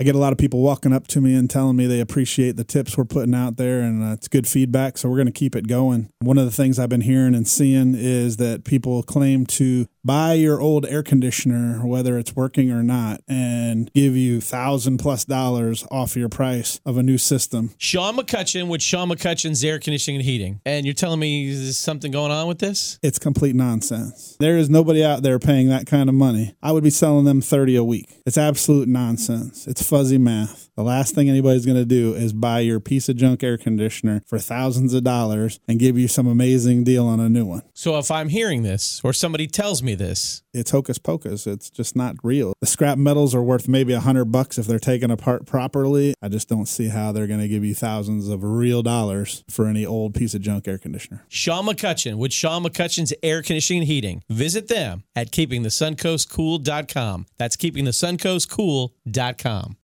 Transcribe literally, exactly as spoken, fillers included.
I get a lot of people walking up to me and telling me they appreciate the tips we're putting out there, and uh, it's good feedback, so we're going to keep it going. One of the things I've been hearing and seeing is that people claim to buy your old air conditioner, whether it's working or not, and give you thousand plus dollars off your price of a new system. Sean McCutcheon with Sean McCutcheon's Air Conditioning and Heating. And you're telling me there's something going on with this? It's complete nonsense. There is nobody out there paying that kind of money. I would be selling them thirty a week. It's absolute nonsense. It's fuzzy math. The last thing anybody's going to do is buy your piece of junk air conditioner for thousands of dollars and give you some amazing deal on a new one. So if I'm hearing this, or somebody tells me this, it's hocus pocus. It's just not real. The scrap metals are worth maybe a hundred bucks if they're taken apart properly. I just don't see how they're going to give you thousands of real dollars for any old piece of junk air conditioner. Sean McCutcheon with Sean McCutcheon's Air Conditioning and Heating. Visit them at keeping the suncoast cool dot com. That's keeping the suncoast cool dot com.